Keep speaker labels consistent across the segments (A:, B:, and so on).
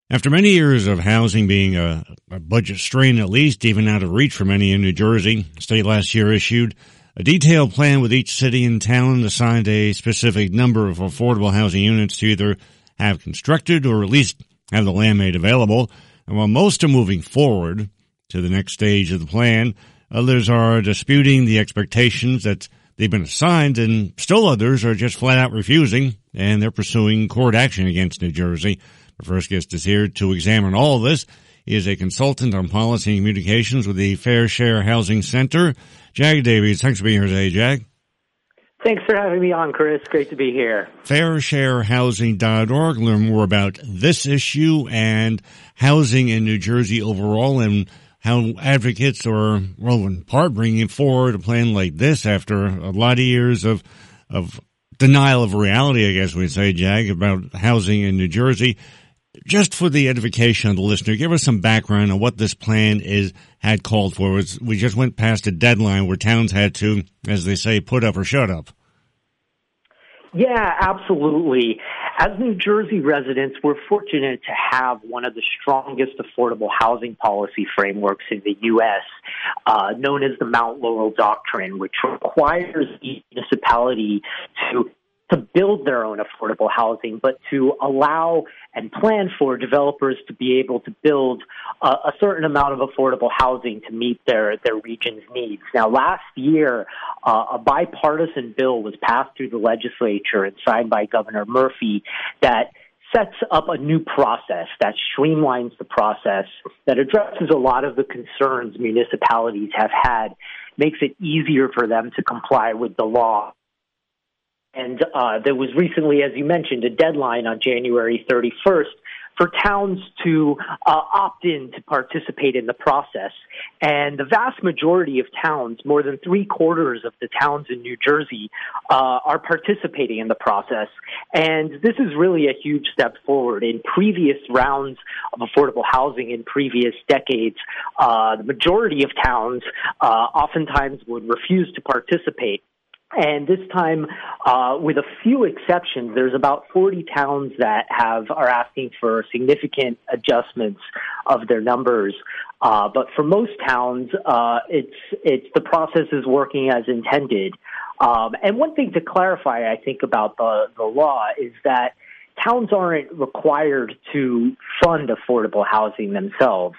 A: After many years of housing being a budget strain, at least even out of reach for many in New Jersey, the state last year issued a detailed plan with each city and town assigned a specific number of affordable housing units to either have constructed or at least have the land made available. And while most are moving forward to the next stage of the plan, others are disputing the expectations that they've been assigned, and still others are just flat out refusing, and they're pursuing court action against New Jersey. Our first guest is here to examine all of this. He is a consultant on policy and communications with the Fair Share Housing Center. Jag Davies, thanks for being here today, Jag.
B: Thanks for having me on, Chris. Great to be here.
A: FairShareHousing.org. Learn more about this issue and housing in New Jersey overall, and how advocates are, well, in part bringing forward a plan like this after a lot of years of denial of reality, I guess we'd say, Jag, about housing in New Jersey. Just for the edification of the listener, give us some background on what this plan had called for. We just went past a deadline where towns had to, as they say, put up or shut up.
B: Yeah, absolutely. As New Jersey residents, we're fortunate to have one of the strongest affordable housing policy frameworks in the U.S., known as the Mount Laurel Doctrine, which requires each municipality to build their own affordable housing, but to allow and plan for developers to be able to build a certain amount of affordable housing to meet their region's needs. Now, last year, a bipartisan bill was passed through the legislature and signed by Governor Murphy that sets up a new process that streamlines the process, that addresses a lot of the concerns municipalities have had, makes it easier for them to comply with the law. And there was recently, as you mentioned, a deadline on January 31st for towns to opt in to participate in the process. And the vast majority of towns, more than 3/4 of the towns in New Jersey, are participating in the process. And this is really a huge step forward. In previous rounds of affordable housing in previous decades, the majority of towns oftentimes would refuse to participate. And this time, with a few exceptions, there's about 40 towns that are asking for significant adjustments of their numbers. But for most towns, the process is working as intended. And one thing to clarify, I think, about the law is that towns aren't required to fund affordable housing themselves.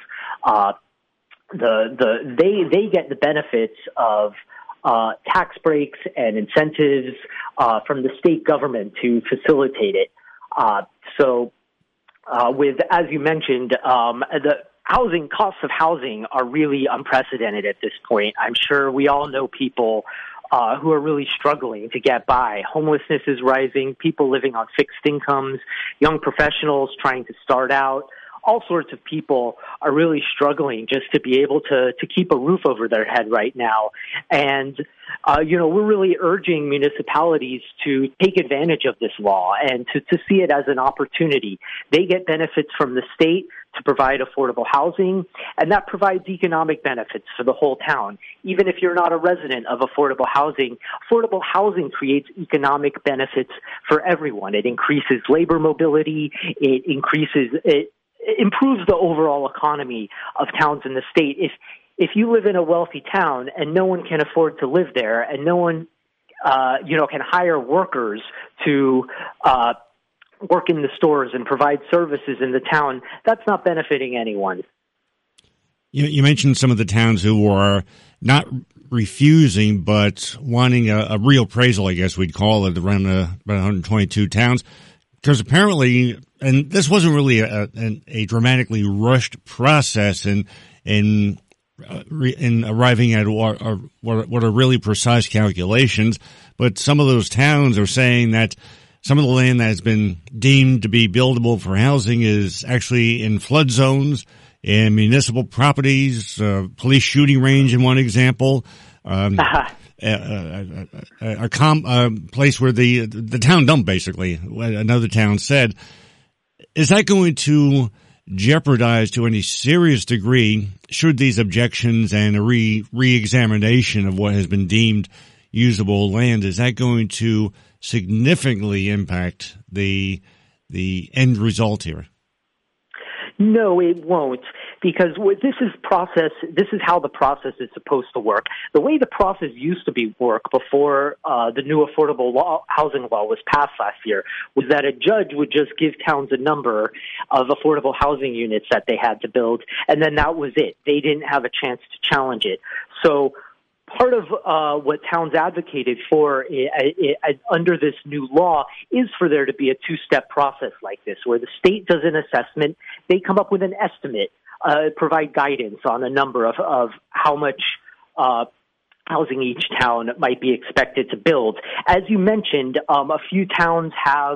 B: They get the benefits of tax breaks and incentives from the state government to facilitate it. As you mentioned, the costs of housing are really unprecedented at this point. I'm sure we all know people who are really struggling to get by. Homelessness is rising, people living on fixed incomes, young professionals trying to start out. All sorts of people are really struggling just to be able to keep a roof over their head right now. And, we're really urging municipalities to take advantage of this law and to see it as an opportunity. They get benefits from the state to provide affordable housing, and that provides economic benefits for the whole town. Even if you're not a resident of affordable housing creates economic benefits for everyone. It increases labor mobility, it improves the overall economy of towns in the state. If you live in a wealthy town and no one can afford to live there, and no one, can hire workers to work in the stores and provide services in the town, that's not benefiting anyone.
A: You mentioned some of the towns who are not refusing, but wanting a reappraisal, I guess we'd call it, around about 122 towns. Because apparently, and this wasn't really a dramatically rushed process in arriving at what are really precise calculations, but some of those towns are saying that some of the land that has been deemed to be buildable for housing is actually in flood zones, in municipal properties, police shooting range in one example. A place where the town dump, basically, another town said. Is that going to jeopardize to any serious degree, should these objections and a re-examination of what has been deemed usable land, is that going to significantly impact the end result here?
B: No, it won't, because this is how the process is supposed to work. The way the process used to work before the new housing law was passed last year was that a judge would just give towns a number of affordable housing units that they had to build, and then that was it. They didn't have a chance to challenge it. So part of what towns advocated for under this new law is for there to be a two-step process like this, where the state does an assessment, they come up with an estimate, provide guidance on a number of how much housing each town might be expected to build. As you mentioned, a few towns have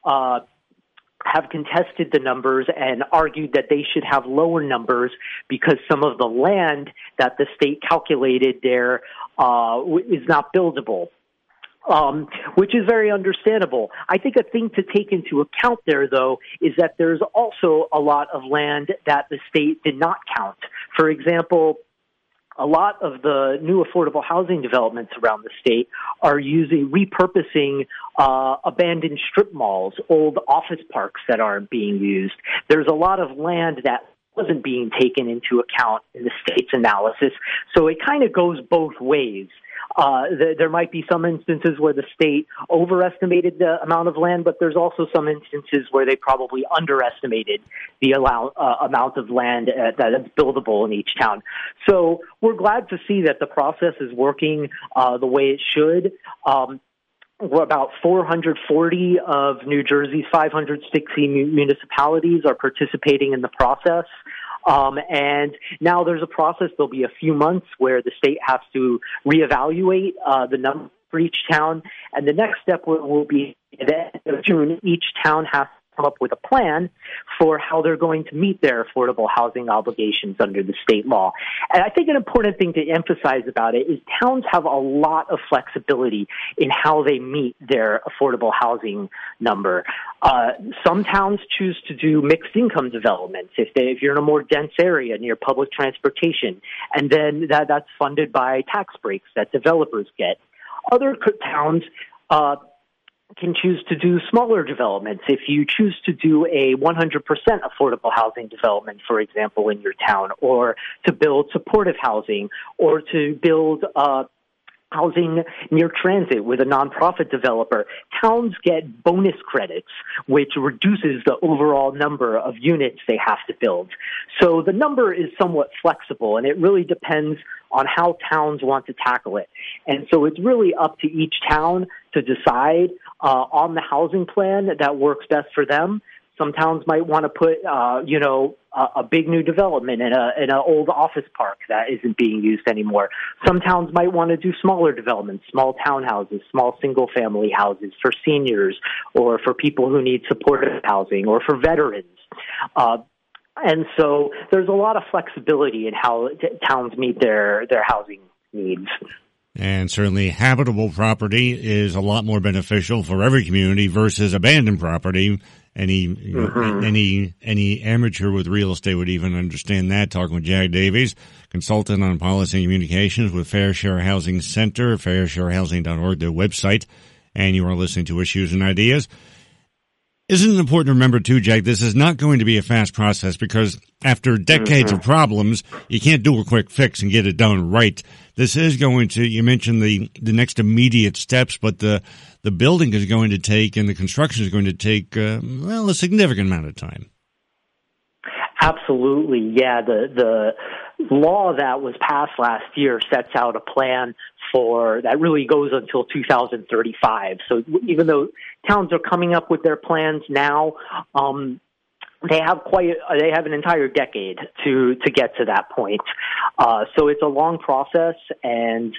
B: contested the numbers and argued that they should have lower numbers because some of the land that the state calculated there is not buildable, which is very understandable. I think a thing to take into account there, though, is that there's also a lot of land that the state did not count. For example, a lot of the new affordable housing developments around the state are repurposing abandoned strip malls, old office parks that aren't being used. There's a lot of land that wasn't being taken into account in the state's analysis, so it kind of goes both ways. There might be some instances where the state overestimated the amount of land, but there's also some instances where they probably underestimated the amount of land that is buildable in each town. So we're glad to see that the process is working the way it should. About 440 of New Jersey's 560 municipalities are participating in the process. And now there's a process. There'll be a few months where the state has to reevaluate the number for each town. And the next step will be that in June, each town has to come up with a plan for how they're going to meet their affordable housing obligations under the state law. And I think an important thing to emphasize about it is towns have a lot of flexibility in how they meet their affordable housing number. Some towns choose to do mixed income developments if you're in a more dense area near public transportation, and then that's funded by tax breaks that developers get. Other towns can choose to do smaller developments. If you choose to do a 100% affordable housing development, for example, in your town, or to build supportive housing, or to build housing near transit with a nonprofit developer, towns get bonus credits, which reduces the overall number of units they have to build. So the number is somewhat flexible, and it really depends on how towns want to tackle it. And so it's really up to each town to decide on the housing plan that works best for them. Some towns might want to put, a big new development in an old office park that isn't being used anymore. Some towns might want to do smaller developments, small townhouses, small single-family houses for seniors or for people who need supportive housing or for veterans. And so there's a lot of flexibility in how towns meet their housing needs.
A: And certainly habitable property is a lot more beneficial for every community versus abandoned property. Any amateur with real estate would even understand that. Talking with Jag Davies, consultant on policy and communications with Fair Share Housing Center, fairsharehousing.org, their website. And you are listening to Issues and Ideas. Isn't it important to remember, too, Jag, this is not going to be a fast process because after decades of problems, you can't do a quick fix and get it done right. This is going to, you mentioned the next immediate steps, but the building is going to take and the construction is going to take, a significant amount of time.
B: Absolutely, yeah. The law that was passed last year sets out a plan that really goes until 2035. So even though towns are coming up with their plans now, they have an entire decade to get to that point. So it's a long process, and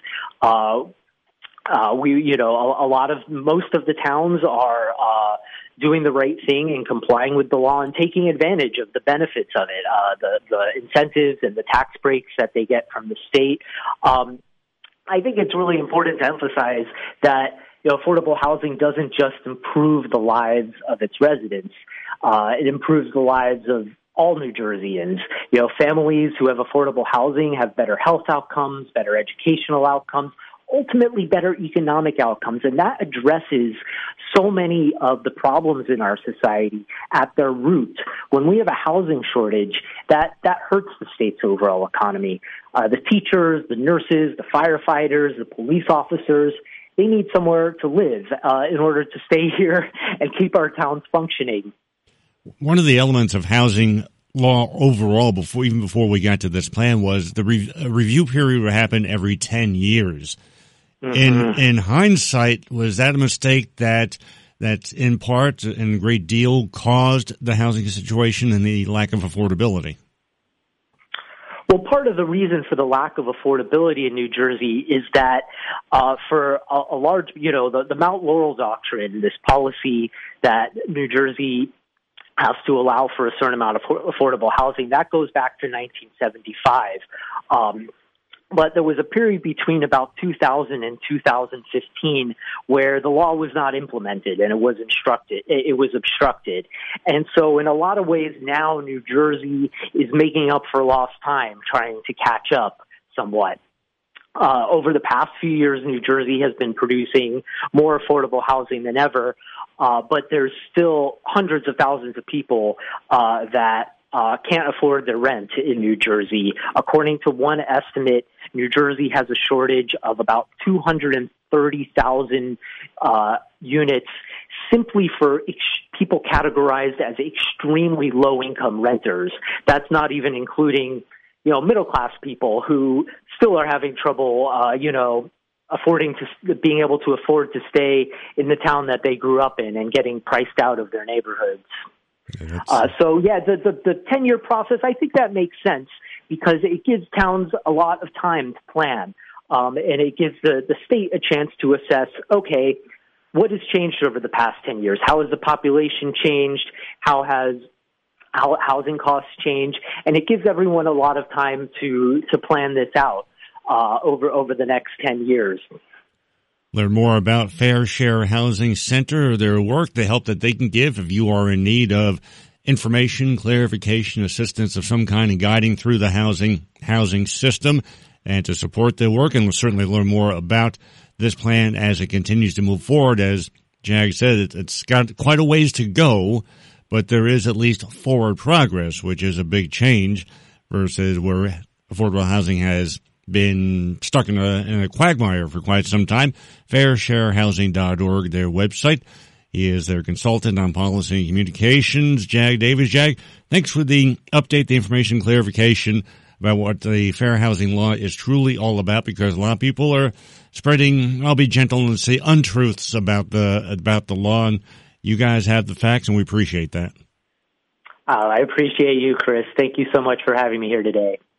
B: most of the towns are doing the right thing and complying with the law and taking advantage of the benefits of it, the incentives and the tax breaks that they get from the state. I think it's really important to emphasize that affordable housing doesn't just improve the lives of its residents. It improves the lives of all New Jerseyans. Families who have affordable housing have better health outcomes, better educational outcomes. ultimately better economic outcomes. And that addresses so many of the problems in our society at their root. When we have a housing shortage, that hurts the state's overall economy. The teachers, the nurses, the firefighters, the police officers, they need somewhere to live in order to stay here and keep our towns functioning.
A: One of the elements of housing law overall, even before we got to this plan, was the review period would happen every 10 years. Mm-hmm. In hindsight, was that a mistake that in part and a great deal caused the housing situation and the lack of affordability?
B: Well, part of the reason for the lack of affordability in New Jersey is that for a large, the Mount Laurel Doctrine, this policy that New Jersey has to allow for a certain amount of affordable housing, that goes back to 1975. But there was a period between about 2000 and 2015 where the law was not implemented and it was obstructed. And so in a lot of ways now, New Jersey is making up for lost time, trying to catch up somewhat. Over the past few years, New Jersey has been producing more affordable housing than ever, but there's still hundreds of thousands of people that can't afford their rent in New Jersey. According to one estimate, New Jersey has a shortage of about 230,000 units simply for people categorized as extremely low-income renters. That's not even including, middle-class people who still are having trouble, being able to afford to stay in the town that they grew up in and getting priced out of their neighborhoods. The 10-year process, I think that makes sense because it gives towns a lot of time to plan, and it gives the state a chance to assess, okay, what has changed over the past 10 years? How has the population changed? How housing costs changed? And it gives everyone a lot of time to plan this out over the next 10 years.
A: Learn more about Fair Share Housing Center, their work, the help that they can give if you are in need of information, clarification, assistance of some kind, and guiding through the housing system, and to support their work. And we'll certainly learn more about this plan as it continues to move forward. As Jag said, it's got quite a ways to go, but there is at least forward progress, which is a big change versus where affordable housing has been stuck in a quagmire for quite some time. FairShareHousing.org, their website. He is their consultant on policy and communications, Jag Davis. Jag, thanks for the update, the information, clarification about what the fair housing law is truly all about, because a lot of people are spreading, I'll be gentle and say, untruths about the law, and you guys have the facts, and we appreciate that.
B: I appreciate you, Chris. Thank you so much for having me here today.